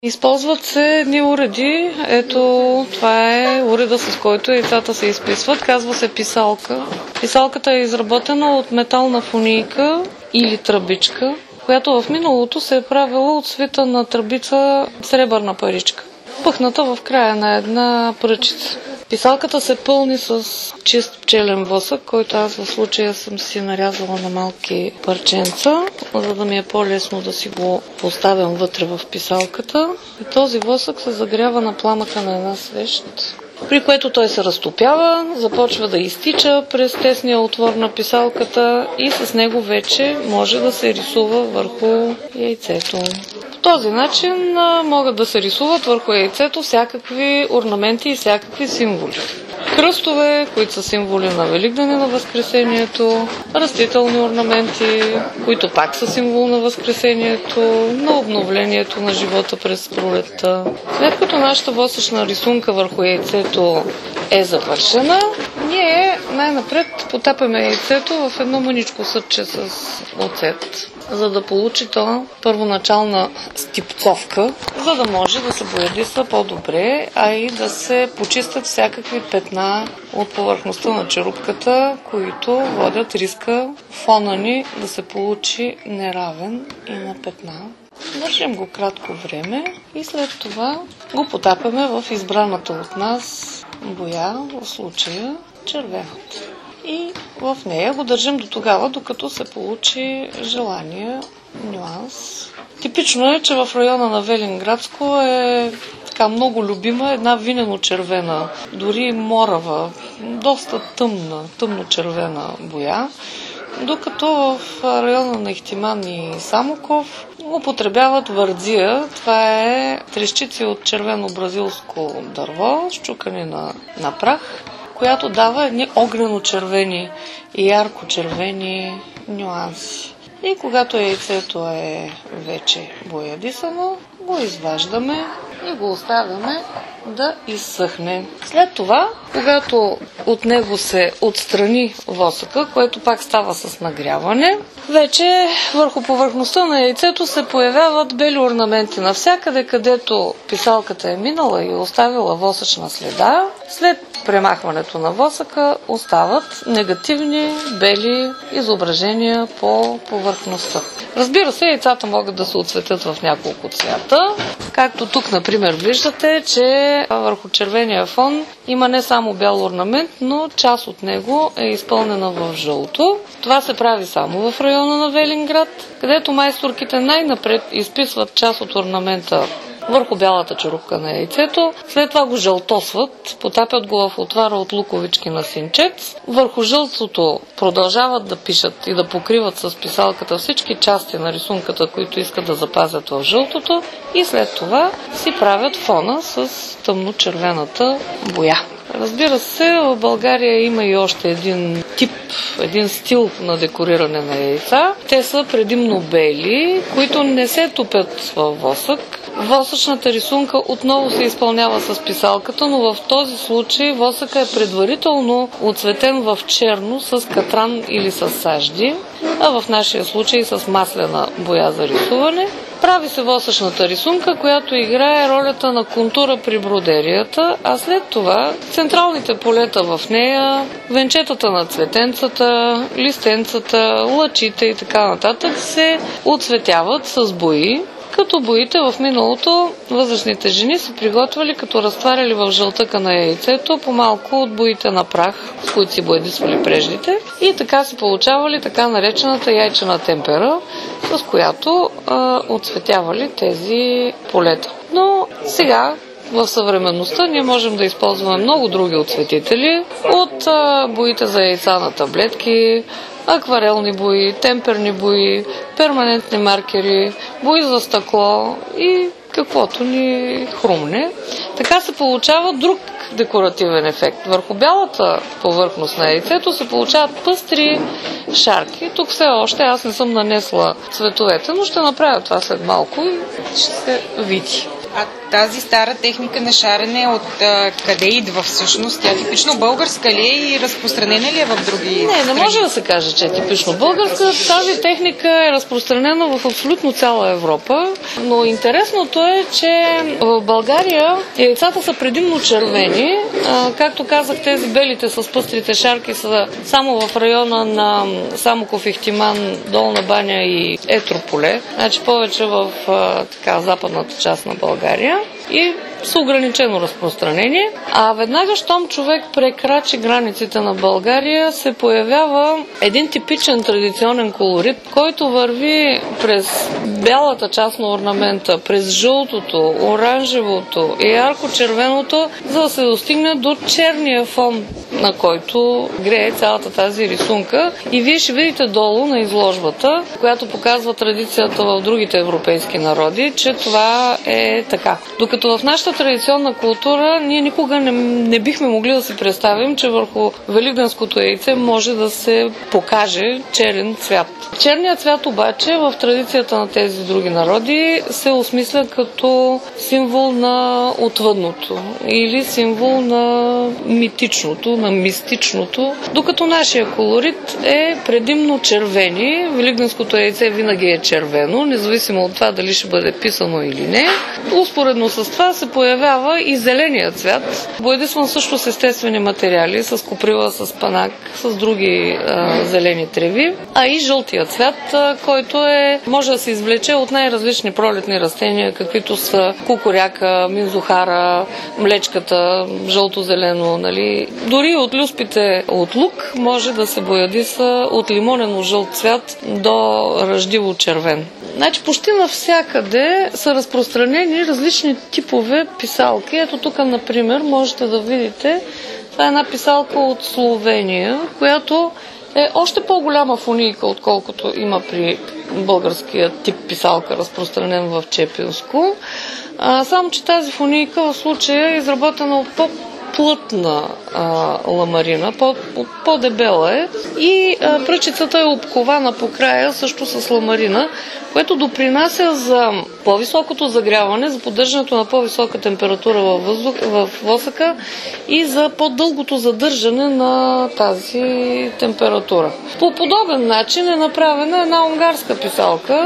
Използват се едни уреди. Ето, това е уреда, с който яйцата се изписват. Казва се писалка. Писалката е изработена от метална фунийка или тръбичка, която в миналото се е правила от свита на тръбица сребърна паричка, пъхната в края на една пръчица. Писалката се пълни с чист пчелен восък, който аз в случая съм си нарязала на малки парченца, за да ми е по-лесно да си го поставям вътре в писалката. И този восък се загрява на пламъка на една свещ, при което той се разтопява, започва да изтича през тесния отвор на писалката и с него вече може да се рисува върху яйцето. По този начин могат да се рисуват върху яйцето всякакви орнаменти и всякакви символи. Кръстове, които са символи на Великден и на Възкресението, растителни орнаменти, които пак са символ на Възкресението, на обновлението на живота през пролетта. След като нашата восъчна рисунка върху яйцето е завършена, ние най-напред потапяме яйцето в едно мъничко съдче с оцет, за да получи то първоначална стипцовка, за да може да се боядиса по-добре, а и да се почистят всякакви петна от повърхността на черупката, които водят риска фона ни да се получи неравен и на петна. Държим го кратко време и след това го потапяме в избраната от нас боя, в случая червената. И в нея го държим до тогава, докато се получи желания нюанс. Типично е, че в района на Велинградско е така много любима една винено-червена, дори морава, доста тъмна, тъмно-червена боя, докато в района на Ихтиман и Самоков употребяват вардзия. Това е трещици от червено бразилско дърво, счукани на прах, която дава едни огнено-червени и ярко-червени нюанси. И когато яйцето е вече боядисано, го изваждаме и го оставяме да изсъхне. След това, когато от него се отстрани восъка, което пак става с нагряване, вече върху повърхността на яйцето се появяват бели орнаменти. Навсякъде, където писалката е минала и оставила восъчна следа, след премахването на восъка остават негативни бели изображения по повърхността. Разбира се, яйцата могат да се оцветят в няколко цвята. Както тук, например, виждате, че върху червения фон има не само бял орнамент, но част от него е изпълнена в жълто. Това се прави само в района на Велинград, където майсторките най-напред изписват част от орнамента върху бялата черупка на яйцето, след това го жълтосват, потапят го в отвара от луковички на синчец, върху жълтото продължават да пишат и да покриват с писалката всички части на рисунката, които искат да запазят в жълтото, и след това си правят фона с тъмно-червената боя. Разбира се, в България има и още един тип, един стил на декориране на яйца. Те са предимно бели, които не се топят във восък. Восъчната рисунка отново се изпълнява с писалката, но в този случай восъка е предварително оцветен в черно с катран или с сажди, а в нашия случай с маслена боя за рисуване. Прави се восъчната рисунка, която играе ролята на контура при бродерията, а след това централните полета в нея, венчетата на цветенцата, листенцата, лъчите и така нататък се оцветяват с бои. Като боите в миналото възрастните жени са приготвяли, като разтваряли в жълтъка на яйцето по-малко от боите на прах, с които си боядисвали преждите, и така си получавали така наречената яйчена темпера, с която оцветявали тези полета. Но сега в съвременността ние можем да използваме много други оцветители, от боите за яйца на таблетки, акварелни бои, темперни бои, перманентни маркери, бои за стъкло и каквото ни хрумне. Така се получава друг декоративен ефект. Върху бялата повърхност на яйцето се получават пъстри шарки. Тук все още аз не съм нанесла цветовете, но ще направя това след малко и ще се види. А тази стара техника на шарене от къде идва всъщност? Тя типично българска ли е и разпространена ли е в други Не може да се каже, че е типично българска. Тази техника е разпространена в абсолютно цяла Европа, но интересното е, че в България яйцата са предимно червени. Както казах, тези белите с пъстрите шарки са само в района на Самоков, Ихтиман, Долна баня и Етрополе, значи повече в западната част на България и с ограничено разпространение. А веднага, щом човек прекрачи границите на България, се появява един типичен традиционен колорит, който върви през бялата част на орнамента, през жълтото, оранжевото и ярко-червеното, за да се достигне до черния фон, на който грее цялата тази рисунка. И вие ще видите долу на изложбата, която показва традицията в другите европейски народи, че това е така. Докато в нашата традиционна култура ние никога не бихме могли да си представим, че върху великденското яйце може да се покаже черен цвят. Черният цвят обаче в традицията на тези други народи се осмисля като символ на отвъдното или символ на митичното, на мистичното, докато нашия колорит е предимно червени. Великденското яйце винаги е червено, независимо от това дали ще бъде писано или не. Успоредно с това се появява и зеления цвят, боядисван също с естествени материали, с коприла, с панак, с други зелени треви, а и жълтия цвят, който може да се извлече от най-различни пролетни растения, каквито са кукуряка, минзухара, млечката, жълто-зелено, нали. Дори от люспите от лук може да се боядиса от лимонено-жълт цвят до ръждиво-червен. Значи почти навсякъде са разпространени различни типове писалки. Ето тук, например, можете да видите, това е една писалка от Словения, която е още по-голяма фунийка, отколкото има при българския тип писалка, разпространен в Чепинско. Само че тази фунийка в случая е изработена от плътна ламарина, по-дебела е и пръчицата е обкована по края също с ламарина, което допринася за по-високото загряване, за поддържането на по-висока температура в восъка и за по-дългото задържане на тази температура. По подобен начин е направена една унгарска писалка,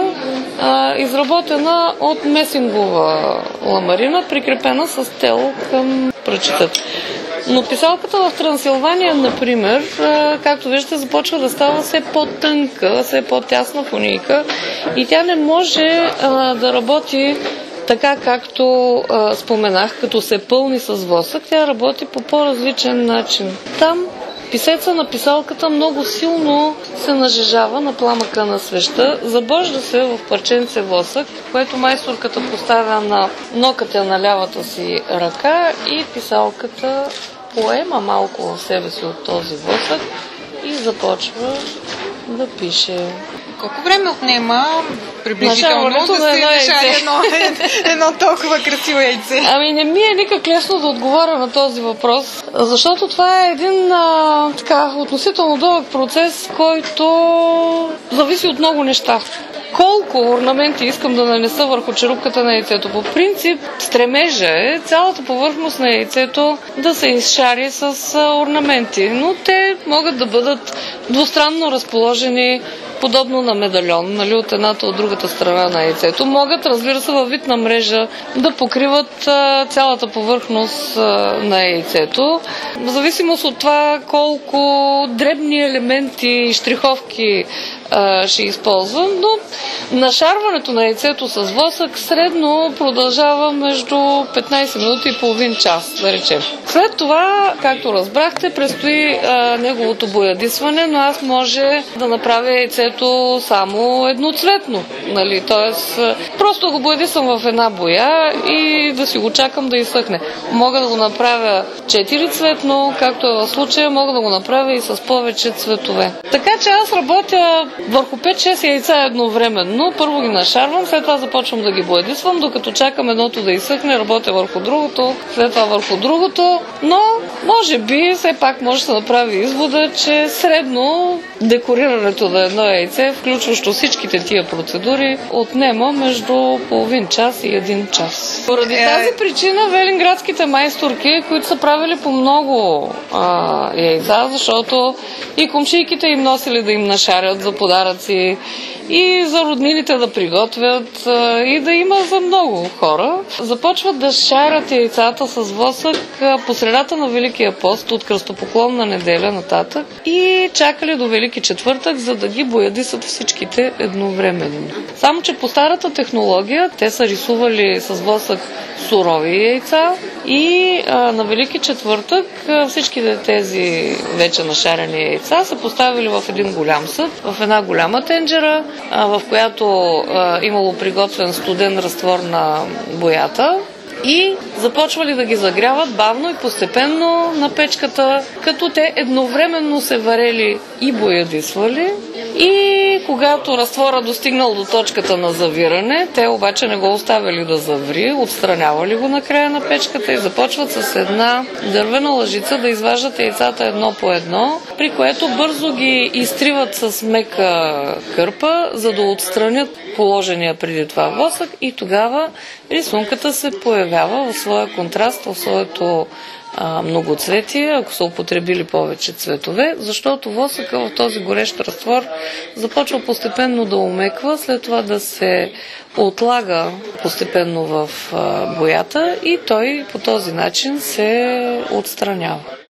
изработена от месингова ламарина, прикрепена с тел към пръчицата. Но писалката в Трансилвания, например, както виждате, започва да става все по-тънка, все по-тясна фунийка и тя не може да работи така, както споменах, като се пълни с восък. Тя работи по по-различен начин. Там писеца на писалката много силно се нажежава на пламъка на свеща, забожда се в парченце восък, което майсторката поставя на нокътя на лявата си ръка и писалката поема малко в себе си от този восък и започва да пише. Колко време отнема приблизително да се нажари едно толкова красиво яйце? Ами не ми е никак лесно да отговоря на този въпрос, защото това е един относително дълъг процес, който зависи от много неща. Колко орнаменти искам да нанеса върху черупката на яйцето? По принцип, стремежа е цялата повърхност на яйцето да се изшари с орнаменти, но те могат да бъдат двустранно разположени, подобно на медальон, нали, от едната от другата страна на яйцето. Могат, разбира се, във вид на мрежа да покриват цялата повърхност на яйцето. В зависимост от това колко дребни елементи и щриховки ще използвам, но нашарването на яйцето с восък средно продължава между 15 минути и половин час, да речем. След това, както разбрахте, предстои неговото боядисване, но аз може да направя яйцето само едноцветно. Нали? Тоест, просто го боядисвам в една боя и да си го чакам да изсъхне. Мога да го направя 4-цветно, както е в случая, мога да го направя и с повече цветове. Така че аз работя Върху 5-6 яйца едновременно, първо ги нашарвам, след това започвам да ги боядисвам, докато чакам едното да изсъхне, работя върху другото, след това върху другото, но може би все пак може да се направи извода, че средно декорирането на едно яйце, включващо всичките тия процедури, отнема между половин час и 1 час. Поради тази причина велинградските майсторки, които са правили по много яйца, защото и комшийките им носили да им нашарят за подаръци, и за роднините да приготвят, и да има за много хора. Започват да шарят яйцата с восък по средата на Великия пост, от кръстопоклонна неделя нататък, и чакали до Велики четвъртък, за да ги боядисат всичките едновременно. Само че по старата технология те са рисували с восък сурови яйца и на Велики четвъртък всичките тези вече нашарени яйца са поставили в един голям съд, в една голяма тенджера, в която имало приготвен студен разтвор на боята, и започвали да ги загряват бавно и постепенно на печката, като те едновременно се варели и боядисвали. И когато разтвора достигнал до точката на завиране, те обаче не го оставили да заври, отстранявали го на края на печката и започват с една дървена лъжица да изваждат яйцата едно по едно, при което бързо ги изтриват с мека кърпа, за да отстранят положения преди това восък, и тогава рисунката се появява в своя контраст, в своето многоцветие, ако са употребили повече цветове, защото восъка в този горещ разтвор започва постепенно да омеква, след това да се отлага постепенно в боята и той по този начин се отстранява.